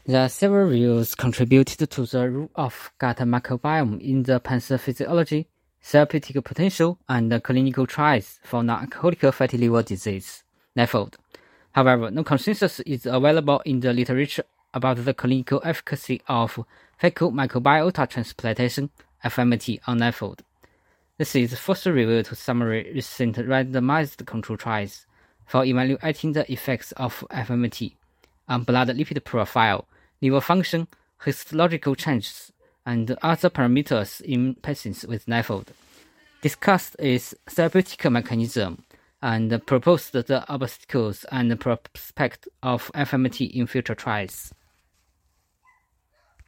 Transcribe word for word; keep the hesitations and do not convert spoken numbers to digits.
There are several reviews contributed to the role of gut microbiome in the pathophysiology, therapeutic potential, and clinical trials for non-alcoholic fatty liver disease (NAFLD). However, no consensus is available in the literature about the clinical efficacy of fecal microbiota transplantation (F M T) on NAFLD. This is the first review to summary recent randomized control trials for evaluating the effects of F M T on blood lipid profile, liver function, histological changes, and other parameters in patients with NAFLD. Discussed its therapeutic mechanism and proposed the obstacles and prospect of F M T in future trials.